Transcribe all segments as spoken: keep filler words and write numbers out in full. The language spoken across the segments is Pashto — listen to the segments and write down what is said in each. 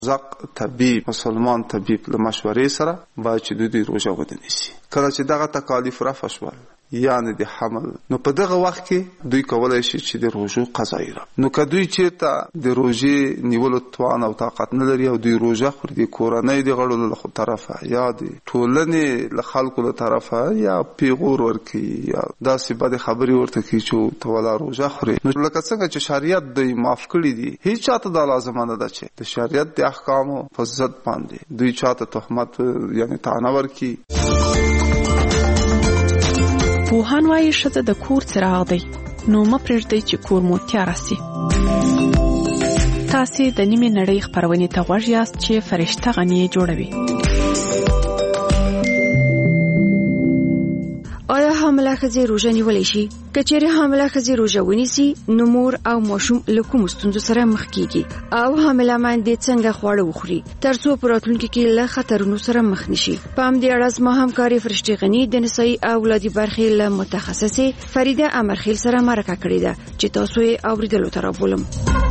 زق طبيب مسلمان طبيب له مشورې سره باید چې دوی روژه ونیسي. کله چې دغه تکالیف رفع شول یعنی د حمل نو په دغه وخت کې دوی کولای شي چې د روژو قضایي را نو که دوی چېرته د روژې نیولو توان او طاقت نه لري او دوی روژه خوري د کورنۍ د غړو له طرفه یا د ټولنې له خلکو له طرفه یا پیغور ورکوي یا داسې بدې خبرې ورته کوي چې ته ولا روژه خوري نو لکه څنګه چې شریعت دوی معاف کړي دي هیڅ چاته دا لازمه نه ده چې د شریعت د احکامو په ضد باندې دوی چاته تهمت یعنی طعنه ورکړي. پوهان وايي ښځه د کور څراغ دی نو مه پرېږدئ چې کور مو تیاره سي. تاسې د نیمې نړۍ خپرونې ته غوږ یاست چې فرشته غني جوړوي. آیا حامله ښځې روژه نیولی شي؟ که چیرې حامله ښځې روژه ونیسي نو مور او ماشوم له کومو ستونزو سره مخ کیږي او حامله میندې څنګه خواړه وخوري تر څو په راتلونکي کې له خطرونو سره مخ نشي؟ په همدې اړه زما همکارې فرشتې غني د نسایي او اولادي برخې له متخصصې فریده امرخیل سره مرکه کړې ده چې تاسو یې اوریدلو ته رابولم.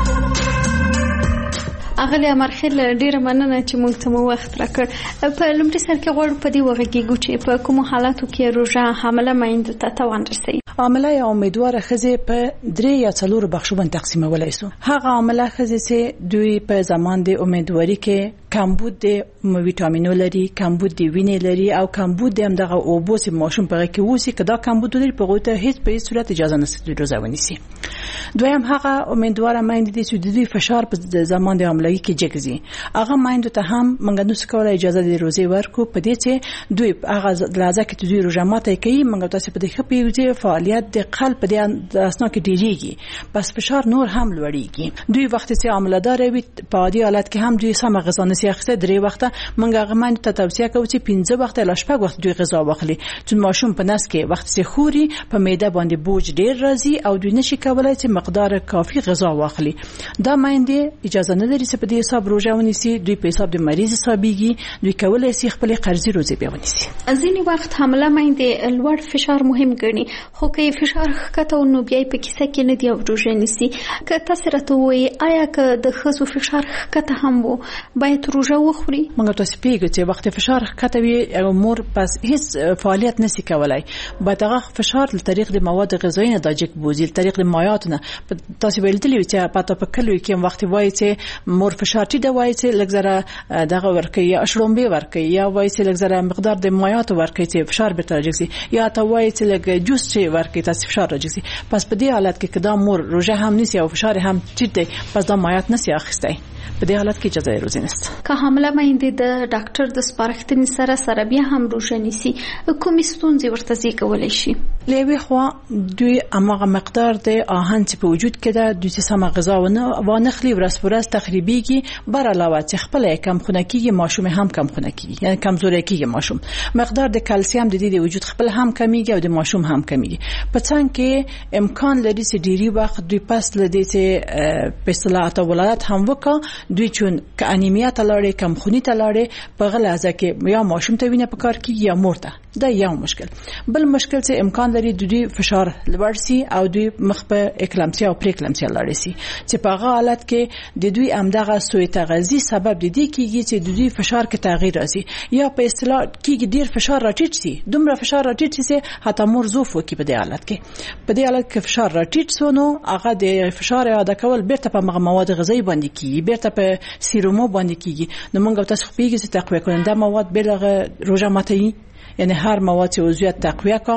اغلی امرخیل ډیره مننه چې موږ ته مو وخت راکړ. په لومړي سر کې غواړو په دې وغږیږو چې په کومو حالاتو کې روژه حامله میندو ته تاوان رسوي. حامله یا امیدواره ښځې په درې یا څلورو بخشو باندې تقسیمولی سو. هغه حامله ښځې چې دوی په زمان د امیدواري کې کمبود د ویټامینو لري، کمبود د وینې لري او کمبود د همدغه اوبو چې ماشوم په هغه کې اوسي که دا کمبود لري په هغوی ته هیڅ په هیڅ صورت اجازه نشته دوی روژه ونیسي. دویم هغه امیدواره میندې دي چې د دوی فشار په زمان د حاملګي کې جګ ځي. هغه میندو ته هم موږ نشو کولی اجازه د روژې ورکړو په دې چې دوی هغه لحظه کې چې دوی روژه ماتی کوي موږ تاسې په دې ښه پوهېږو فعالیت د قلب په دې اسنا کې ډېرېږي بس فشار نور هم لوړېږي. دوی وخت چې حامله داره وي په عادي حالت کې هم دوی سمه غذا نشي اخیستی. درې وخته موږ هغه میندو ته توصیه کوو چې پنځه وخته لا شپږ وخت دوی غذا واخلي چون ماشوم په نس کې وخت چې خوري په معده باندې بوج ډېر راځي او دوی نشي کولی چې مقدار کافي غذا واخلي. دا میندې اجازه نه لري چې په دې حساب روژه ونیسي. دوی په حساب د مریض حسابېږي. دوی کولی شي خپلې قرضي روزې بیا ونیسي. ځینې وخت حامله میندې لوړ فشار مهم ګڼي خو که یې فشار ښکته نو بیا یې په کیسه کې نه دي او روژه نیسي. که تاسې راته ووایي آیا که د ښځو فشار ښکته هم و باید روژه وخوري؟ موږ تاسو پیګو چې وخت فشار ښکته وي او مور پس هیڅ فعالیت نشي کولای باید هغه فشار له طریق د مواد غذایی نه د جګ بوزي له طریق د مایعات نه. تاسو ویل دي چې پاته په کلوي کې وخت وایي چې مور فشار ټیټ وایي چې لږ زره دغه ورکي یا شړومبې ورکي یا وایي چې لږ زره مقدار د مایعات ورکي چې فشار به ترجیح سي یا ته وایي چې لږ جوس چې ورکي تاسو فشار راځي. پس په دې حالت کې کدا مور روژه هم نشي او فشار هم ټیټ دی پس دا مایعات نشي اخیستی. په دې حالت کې اجازه روزي نشته. که حامله میندې د ډاکټر د سپارښتنې سره سره بیا هم روژه نیسي کومې ستونزې ورته زیږولی شي؟ له یوې خوا دوی هماغه مقدار د آهن چې په وجود کې ده دوی چې سمه غذا وانخلي ورځ په ورځ تخریبېږي. بر علاوه چې خپله یې کمخونه کېږي ماشوم هم کمخونه کېږي یعنې کمزوری کېږي ماشوم. مقدار د کلسیم د دې د وجود خپل هم کمیږي او د ماشوم هم کمیږي. په څنګ کې امکان لري چې ډېری وخت دوی پس له دې چې په اصطلاح ته ولادت هم وکړه دوی چون که انیمیا ته لاړې کمخوني ته لاړې په هغه لحظه کې یا ماشوم ته وینه پکار کېږي یا مور ته. دا یو مشکل. بل مشکل چې امکان لري د دوی فشار لوړ سي او دوی مخ په اکلمسیا او پریکلمسیا لاړ سي چې په هغه حالت کې د دوی همدغه سوء تغذیه سبب د دې کېږي چې د دوی فشار کې تغییر راځي یا په اصطلاح کېږي ډیر فشار راټیټ سي. دومره فشار راټیټ سي چې حتی مور ضعف وکړي. په دې حالت کې په دې حالت کې فشار راټیټ سو نو هغه د فشار اعاده کول بیرته په مواد غذایی باندې کېږي بیرته په سیرومو باندې کېږي. نو موږ تاسو پیږي چې تقویه کننده مواد بلغه روژه ماتي یعنی هر مواد چې عضویت تقویه کا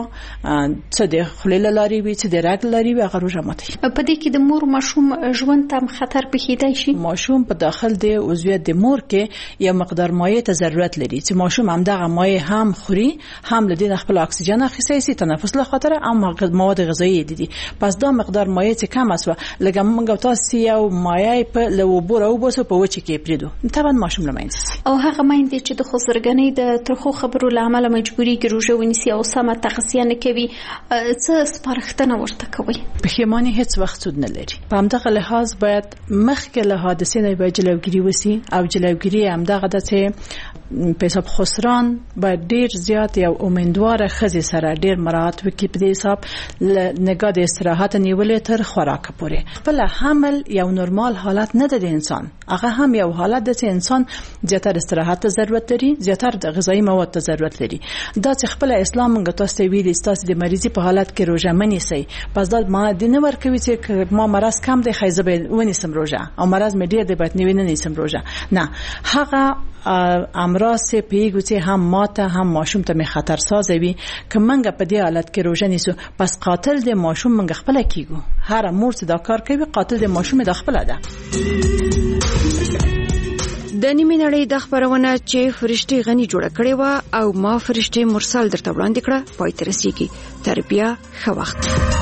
څه د خلیل لاري وي څه د رګ لاري وي هغه روژه ماتي. په دې کې د مور ماشوم ژوند ته خطر پېښیدای شي. ماشوم په داخل د عضویت د مور کې یو مقدار مایع ته ضرورت لري چې ماشوم همدغه مایع هم خوري هم له دې خپل اکسیجن اخیستی سي تنفس له خاطر هم مواد غذایی دي. پس دا مقدار مایع چې کم اسوه لکه موږ تاسو یو مایع په لوبور او بوسو په وچه کې پریدو طبعا ماشوم لمینځي. او هغه میندې چې د خسرګنۍ د ترخو خبرو له امله مجبور مجبورېږي روژه ونیسي او سمه تغذیه نه کوي، څه سپارښتنه ورته کوئ؟ پښیماني هیڅ وخت سود نه لري. په همدغه لحاظ باید مخکې له حادثې نه باید جلوګیري وسي او جلوګیري همدغه ده چې پیساب خسران باید ډیر زیات یو امیندواره ښځې سره ډیر مراعات وکړي په دې حساب نگاه د استراحت نیولې تر خوراک پورې. خپل حمل یو نورمال حالت نه ده د انسان، هغه هم یو حالت ده چې انسان زیاتره استراحت ته ضرورت لري، زیاتره د غذایی مواد ته ضرورت لري. دا چې خپل اسلام موږ تاسو ته ویلي تاسو د مریضي په حالت کې روژه منیسئ، پس دا ما د نه ورکوي چې ما مرض کم دی خایزه به ونیسم روژه او مرض مې ډیر دی باید نه ونیسم روژه. نه، هغه امراض چې پیګو چې هم ماته هم ماشوم ته می خطر سازوي که منګه په دې حالت کې روژه نیسو پس قاتل د ماشوم منګه خپل کیګو. هر مور چې دا کار کوي قاتل د ماشوم د خپل ده. د نیمې نړۍ د خبرونه چې فرشتي غني جوړه کړې و او ما فرشتي مرسل درته وړاندې کړه پای ته رسیږي. تر بیا ښه وخت.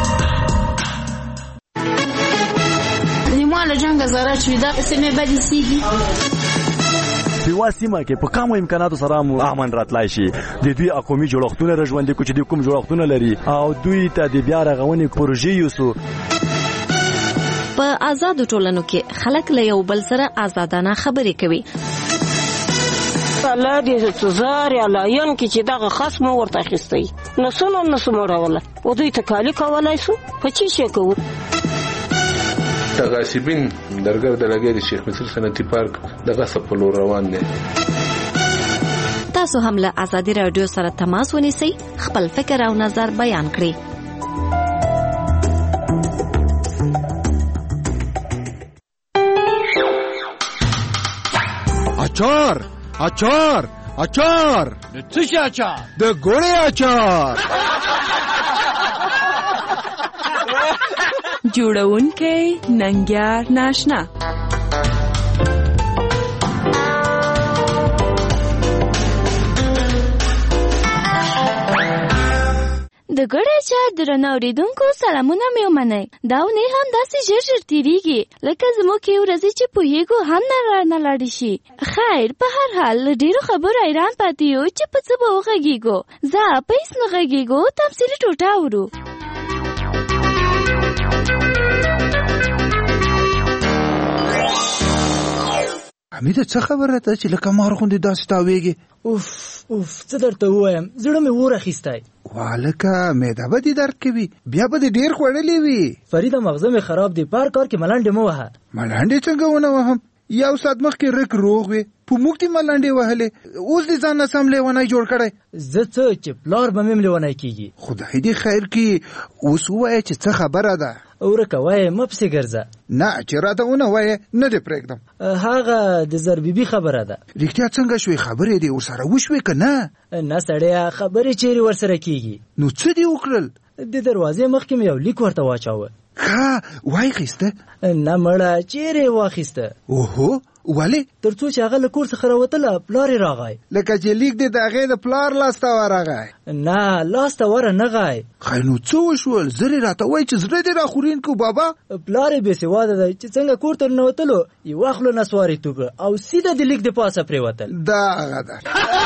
نیمه له جنګ زاره چې دا سیمه بدی سیږي په واسمه کې په کومو امکاناتو سره مو امن راتلای شي. د دوی اقومي جوړښتونه رژوندې کو چې د کوم جوړښتونه لري او دوی ته د بیا رغونې پروژې یوسو. په آزادو ټولنو کې خلک له یو بل سره آزادانه خبرې کوي. الله دې تزار یا لاین کې چې دغه خاص مو ورته اخیستی نو سونو نو سموراوله او دوی ته کالی کولای شو په چی شي کوو. تغاسبین درګر د لګې د شیخ مصر صنعتي پارک د غصب په لور روان دي. تاسو هم له ازادي رادیو سره تماس ونیسئ، خپل فکر او نظر بیان کړئ. اچار اچار اچار د څه شي اچار؟ د ګوړې اچار. جوړونکی ننګیار ناشنا. د ګړې اچار درنو اوریدونکو سلامونه مې ومنئ. دا اونۍ هم داسې ژر ژر تېرېږي لکه زموږ یې ورځې چې پوهېږو هم نه لاړې شي. خیر، په هر حال له ډېرو خبرو حیران پاتې یو چې په څه به وغږېږو. ځه په هېڅ نه غږېږو، تمثیلي ټوټه اورو. حمیده څه خبره ده چې لکه مار غوندې داسې تاویږي؟ اوف اوف څه درته ووایم، زړه مې اور اخیستی. والکه معده به دې درد کوي، بیا به دې ډېر خوړلې وي. فریده مغزه مې خراب دی، پار کار کې ملنډې مه وهه. ملنډې څنګه ونه وهم؟ یو ساعت مخکې رک روغ وې، په موږ دې ملنډې وهلې، اوس دې ځان نه سم لیونی جوړ کړی. زه څه چې پلار به مې هم لیونی کېږي. خدای دې خیر کړي. اوس ووایه چې څه خبره ده. ورکه وایه مه پسې ګرځه. نه چې راته ونه وایه نه دې پرېږدم. هغه د زربیبي خبره ده. رښتیا څنګه شوې؟ خبرې دې ورسره وشوې که نه؟ نه سړیه، خبرې چیرې ورسره کېږي. نو څه دې وکړل؟ د دروازې مخکې مې یو لیک ورته واچاوه. ښه واخیسته؟ نه مړه، چیرې واخیسته. اوهو ولې؟ تر څو چې هغه له کور څخه راوتله پلار یې راغی. لکه چې لیک دې د هغې د پلار لاس ته ورغی؟ نه لاس ته ورنغی. خی نو څه وشول؟ زر یې راته وایي چې زړه دې راخورین کو بابا. پلار یې بېسواده دی چې څنګه کور ته ننوتلو یوه خوله نسوارې توکړه او سیده د لیک د پاسه پرېوتل. دا هغه ده.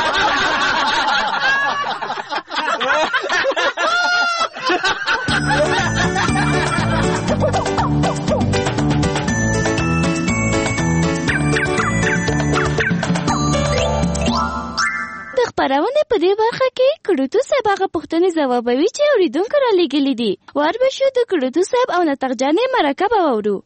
خبرونه په دې برخه کې کړوتو صاحب هغه پوښتنې ځوابوي چې اوریدونکو را لېږلي دي. ور به شو د کړوتو صاحب او نطق جانې مرکه به واورو.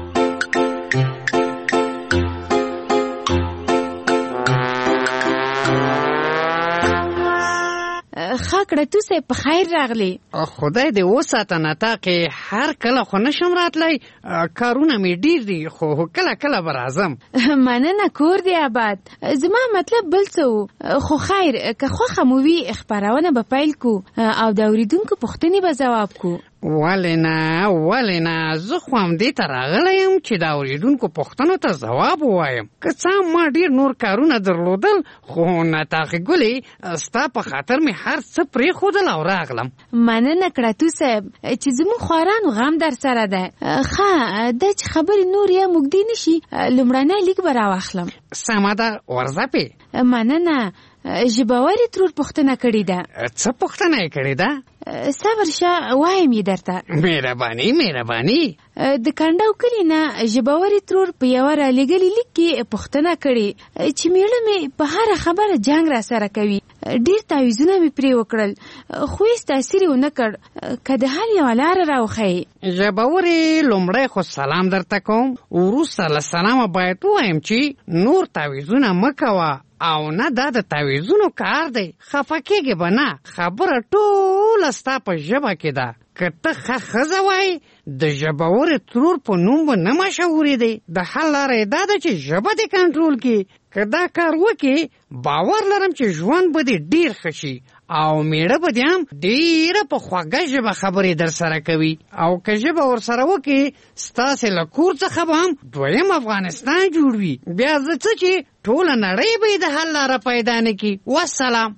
خاکړه تو سه په خیر راغلی. خدای دې وساته نطاقې، هر کله خو نشم راتلی، کارونه مې ډیر دي خو کله کله به راځم. مننه، کور دی آباد. زما مطلب بل څه و، خو خیر که خوښه مو وي خپرونه به پیل کو او د اوریدونکو پوښتنې به ځواب کو. ولې نه ولې نه، زه خو همدې ته راغلی یم چې د اوریدونکو پوښتنو ته ځواب ووایم. که څه ما ډېر نور کارونه درلودل خو نطاقې ګلې ستا په خاطر مې هر څه پرېښودل او راغلم. مننه کړتو صاحب چې زموږ خوارانو غم در سره ده. ښه دا چې خبرې نور یا موږدې نه شي، لومړنی لیک به راواخلم. سمه ده، ورځه پې. مننه. ژباوري ترور پوښتنه کړې ده. څه پوښتنه یې کړې ده؟ صبر شه وایم یې درته. مهرباني مهرباني. د کانډاو کلي نه ژباوري ترور په یوه رالیږلي لیک کې پوښتنه کړې چې میړه مې په هره خبره جنګ را سره کوي. ډېر تعویضونه مې پرې وکړل خو هېڅ تاثیر یې ونه کړ. که د حل یوه لاره راوښیې. ژباوري لومړی خو سلام درته کوم، وروسته له سلامه باید ووایم چې نور تعویضونه مه کوه او نه دا د تعویضونو کار دی. خفه کېږې به نه، خبره ټوله ستا په ژبه کې ده. که ته ښه ښځه وایې د ژباوري ترور په نوم به نه مشهورېدی. د حل لاره یې دا ده چې ژبه دې کنټرول کړي. که دا کار وکړې باور لرم چې ژوند به دې ډېر ښه شي او میړه به دې هم ډېره په خوږه ژبه خبرې در سره کوي. او که ژبه ورسره وکړې ستاسې له کور څخه به هم دویم افغانستان جوړ وي. بیا زه څه چې ټوله نړۍ به یې د حل لاره پیدا نه کړي. والسلام.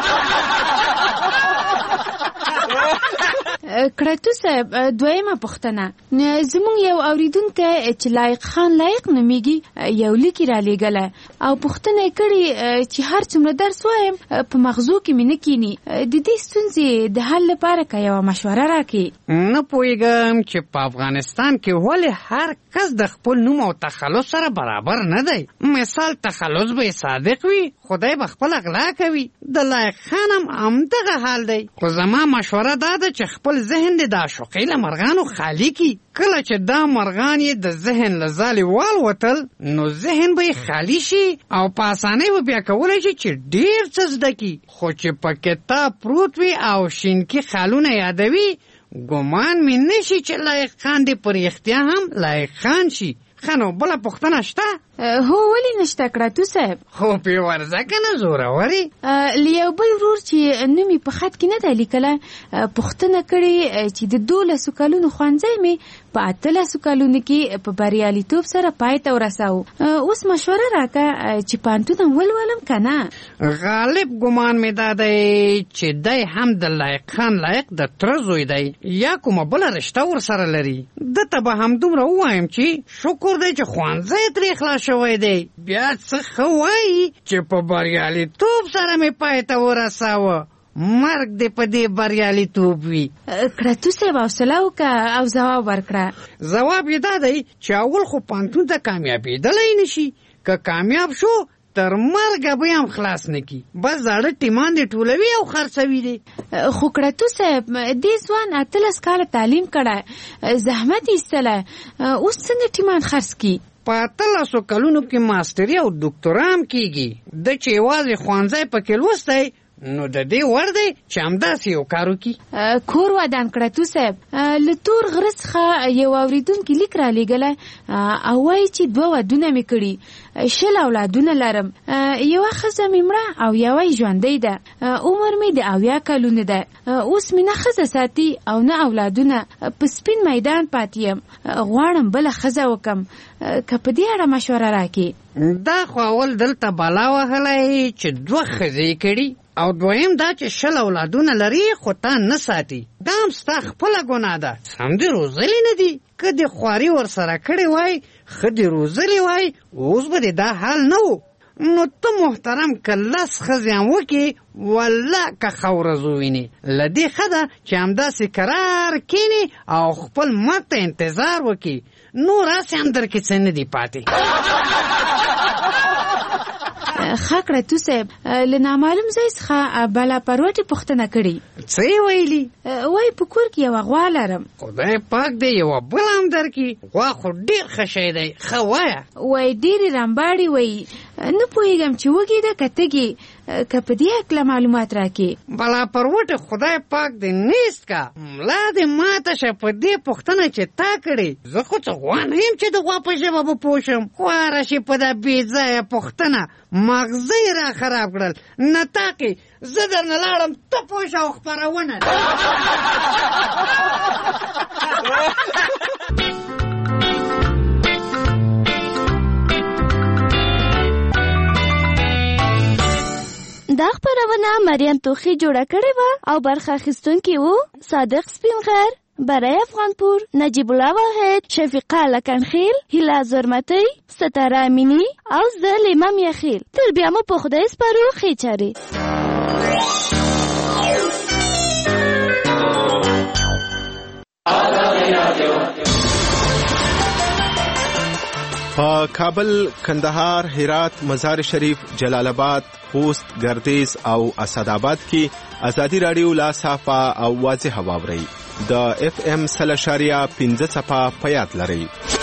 کړتو صاحب دویمه پوښتنه. زموږ یو اوریدونکی چې لایق خان لایق نومیږي یو لیک را لیږلی او پوښتنه یې کړې چې هر څومره درس وایم په مغزو کې مې نه کیني. د دې ستونزې د حل لپاره که یوه مشوره راکړي. نه پوهېږم چې په افغانستان کې ولې هر کس د خپل نوم او تخلص سره برابر نه دی. مثال تخلص به صادق وي خدای به خپل اغلا کوي. د لایق خان هم همدغه حال دی. خو زما مشوره دا ده چې خپل ذهن دې د عاشقۍ له مرغانو خالي کړي. کله چې دا مرغان یې د ذهن له ځالې والوتل نو ذهن به یې خالي شي او په اسانۍ به بیا کولی شي چې ډېر څه زده کړي. خو چې په کتاب پروت وي او شینکي خالونه یادوي ګمان مې نه شي چې لایق خان دې په رښتیا هم لایق خان شي. ښه نو بله پوښتنه شته؟ هو ولې نشته کړتو صاحب؟ خو پې ورځه که نه زورورې. له یو بل ورور چې نوم یې په خط کې نه دی لیکلی پوښتنه کړې چې د دولسو کلونو ښوونځی مې په اتلسو کلونو کې په بریالیتوب سره پای ته ورساو. اوس مشوره راکړه چې پوهنتون ولولم که نه. غالب ګمان مې دا دی چې دی هم د لایق خان لایق د تره زوی دی یا کومه بله رشته ورسره لري. ده ته به همدومره ووایم چې شکر دی چې ښوونځی ترې خلاص شوی دی. بیا څه ښه وایي چې په بریالیتوب سره مې پای ته ورساوه. مرګ دې په دې بریالیتوب وي. کړتو صاحب حوصله وکړه او ځواب ورکړه. ځواب یې دا دی چې اول خو پوهنتون ته کامیابېدلی نه شي. که کامیاب شو تر مرګه به هم خلاص نه کړي. بس زاړه ټیمان دې ټولوي او خرڅوي دي. خو کړتو صاحب دې ځوان اتلس کاله تعلیم کړی زحمت یې ایستلی اوس څنګه ټیمان خرڅ کړي؟ په اتلسو کلونو کې ماستري او ډاکټرا هم کېږي. د چې یوازې ښوونځی پکې لوستی نو د دې وړ دی چې همداسې یو کار وکړي. کور ودان کړتو صاحب. له تور غره څخه یو اورېدونکي لیک را لیږلی او وایي چې دوه ودونه مې کړي. شل اولادونه لرم. یوه ښځه مې مړه او یوه یې ژوندۍ ده. عمر مې د اویا کلونه ده. اوس مې نه ښځه ساتي او نه اولادونه. په سپین میدان پاتې یم. غواړم بله ښځه وکم. که په دې اړه مشوره راکړي. دا خو اول دلته بالا وهلی چې دوه ښځې کړي او دویم دا چې شل اولادونه لري خو تا نه ساتي. دا هم ستا خپله ګناه ده. سم دې روزلي نه دي. که دې خواري ورسره کړې وای ښه دې روزلي وای اوس به دې دا حال نه و. نو ته محترم که لس ښځې هم وکړې والله که ښه ورځ ووینې له دې ښه ده چې همداسې کرار کښېنې او خپل مرګ ته انتظار وکړي. نور هسې هم در کې څه نه دي پاتې. ښه کړتو صاحب له نامعلوم ځای څخه بالا پروټې پوښتنه کړې. څه یې ویلي؟ وایي په کور کې یوه غوا لرم. خدای پاک دې یوه بله هم درکړي. غوا خو ډېر ښه شی دی. ښه وایه. وایي ډېرې رمباړې وایي. نه پوهېږم چې وږې ده که تږې. که په دې هکله معلومات راکړې. بالا پروټې خدای پاک دې نیست که ملا دې ماته شه په دې پوښتنه چې تا کړې. زه خو څه غوا نه یم چې د غوا په ژبه به پوه شم. خواره شي په دا بې ځایه پوښتنه. مغزه یې را خراب کړل. نطاقې زه درنه لاړم ته پوه شه او خپرونه. دا خبرونه مریم توخی جوړه کړې وه او برخه اخیستونکي وو صادق سپین غر، برای افغانپور، نجیب الله واحد، شفیقه لکنخیل، هیله زرمتی، ستاره امینی او زه لیمه میخیل. تر بیا مو په خدای سپارو ښې چارې. په کابل، کندهار، هرات، مزار شریف، جلال آباد، خوست، گردیز او اسداباد کې ازادي رادیو لا صافه او واضح واوري. د اف ام سل اشاریه پنځه صفه په یاد لرئ.